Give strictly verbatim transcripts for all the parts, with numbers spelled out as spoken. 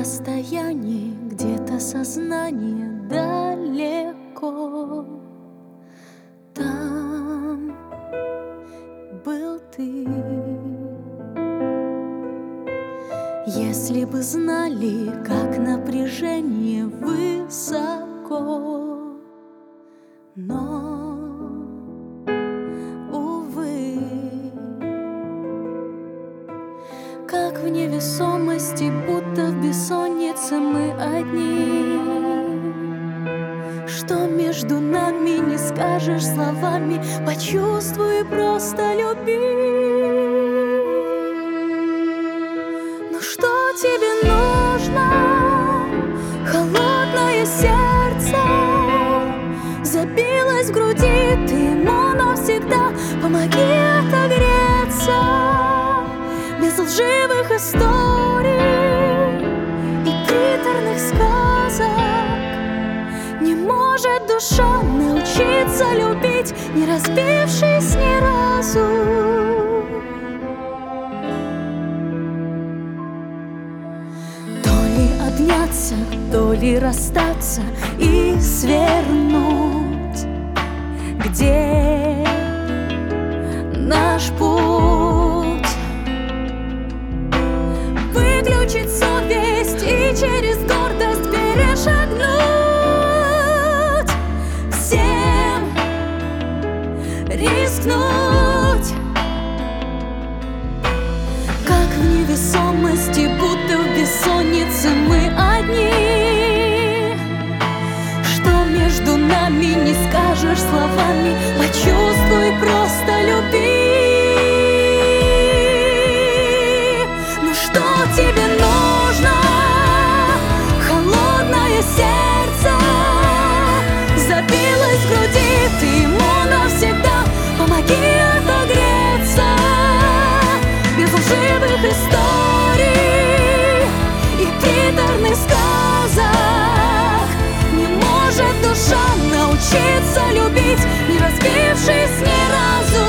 расстоянии, где-то сознание далеко. Там был ты. Если бы знали, как напряжение высоко, но, увы, как в невесомости, будто в бессоннице мы одни. Что между нами не скажешь словами, почувствуй и просто люби. Ну что тебе нужно? Холодное сердце забилось в груди, ты ему навсегда помоги отогреться. Без лживых историй и приторных сказок не может душа научиться любить, не разбившись ни разу. То ли обняться, то ли расстаться и свернуть, где наш путь. Выключить совесть и через гордость перешагнуть. Всем рискнуть. Как в невесомости, будто в бессоннице мы одни. Что между нами не скажешь словами, почувствуй, просто люби. Ну что тебе нужно? Холодное сердце забилось в груди, ты ему навсегда помоги отогреться. Без лживых историй и приторных сказок не может душа научиться любить, не разбившись ни разу.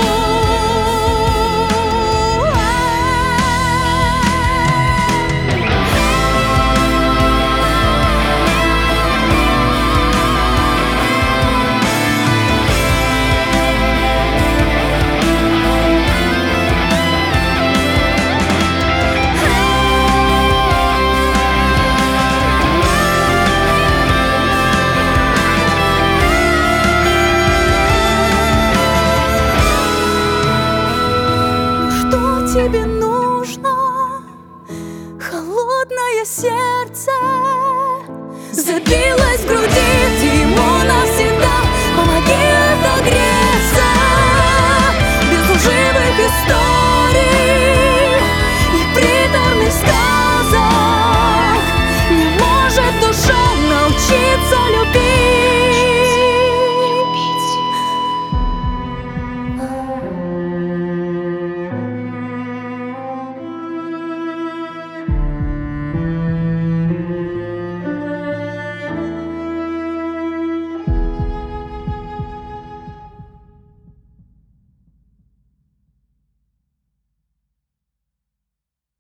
Тебе нужно холодное сердце забилось в груди.